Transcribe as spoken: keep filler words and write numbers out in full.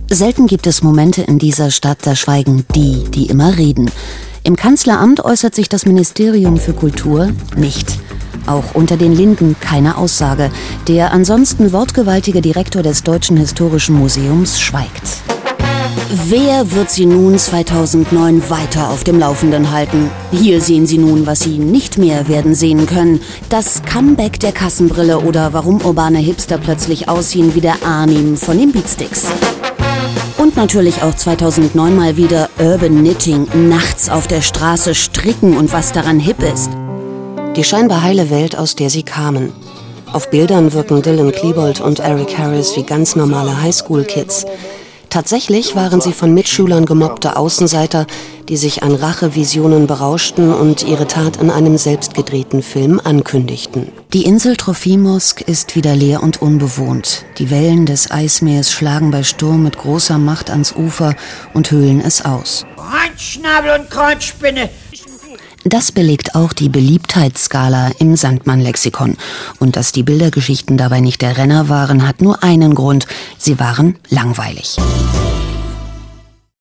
Selten gibt es Momente in dieser Stadt, da schweigen die, die immer reden. Im Kanzleramt äußert sich das Ministerium für Kultur nicht. Auch unter den Linden keine Aussage. Der ansonsten wortgewaltige Direktor des Deutschen Historischen Museums schweigt. Wer wird Sie nun zweitausendneun weiter auf dem Laufenden halten? Hier sehen Sie nun, was Sie nicht mehr werden sehen können. Das Comeback der Kassenbrille oder warum urbane Hipster plötzlich aussehen wie der Arnim von den Beatsticks. Und natürlich auch zweitausendneun mal wieder Urban Knitting, nachts auf der Straße stricken und was daran hip ist. Die scheinbar heile Welt, aus der sie kamen. Auf Bildern wirken Dylan Klebold und Eric Harris wie ganz normale Highschool-Kids. Tatsächlich waren sie von Mitschülern gemobbte Außenseiter, die sich an Rachevisionen berauschten und ihre Tat in einem selbstgedrehten Film ankündigten. Die Insel Trofimosk ist wieder leer und unbewohnt. Die Wellen des Eismeers schlagen bei Sturm mit großer Macht ans Ufer und höhlen es aus. Handschnabel und Kreuzspinne! Das belegt auch die Beliebtheitsskala im Sandmann-Lexikon. Und dass die Bildergeschichten dabei nicht der Renner waren, hat nur einen Grund: sie waren langweilig.